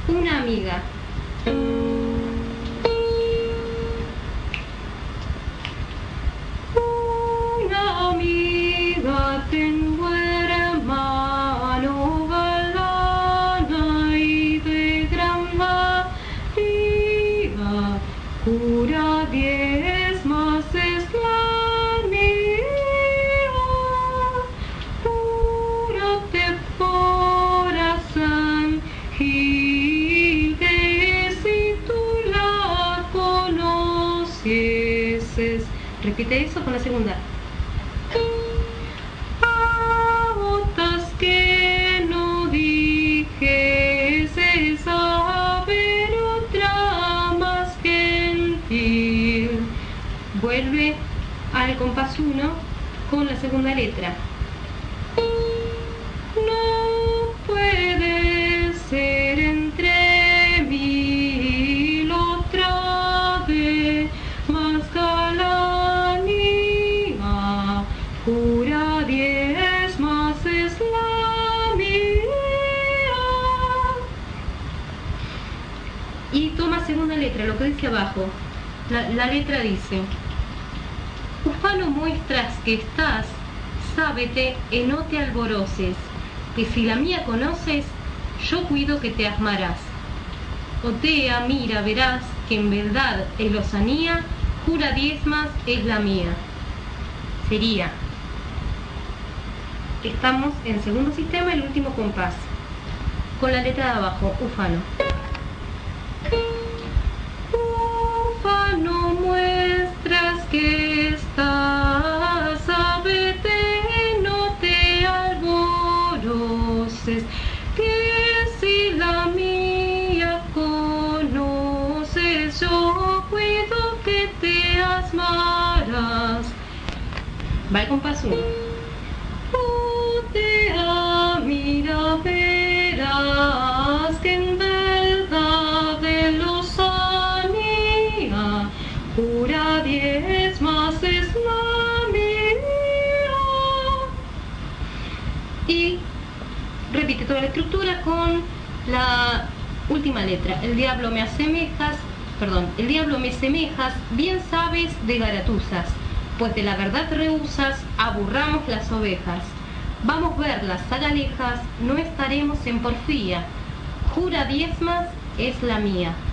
Una amiga. Una amiga tengo, hermano, galana y de gran valía, jura diezmas es la mía. Júrate por San Gil que si tú la conocieses. Repite eso con la segunda. Botas que no dijese saber otra más gentil. Vuelve al compás 1 con la segunda letra. No puede ser entre mil otra de más galanía, jura diezmas es la mía. Y toma segunda letra, lo que dice abajo. La letra dice: ufano muestras que estás, sábete y no te alboroces, que si la mía conoces, yo cuido que te asmarás. Otea, mira, verás que en verdad es lozanía, jura diezmas es la mía. Sería, estamos en segundo sistema, el último compás, con la letra de abajo, ufano. Ufano muestras que estás, sábete, no te alboroces, que si la mía conoces, yo cuido que te asmarás. Va el compás 1. Otea, mira, verás que en verdad de lozanía, jura diezmas es la mía. Y repite toda la estructura con la última letra. El diablo me semejas, bien sabes de garatuzas, pues de la verdad rehusas, aburramos las ovejas. Vamos verlas agalejas, no estaremos en porfía, jura diezmas es la mía.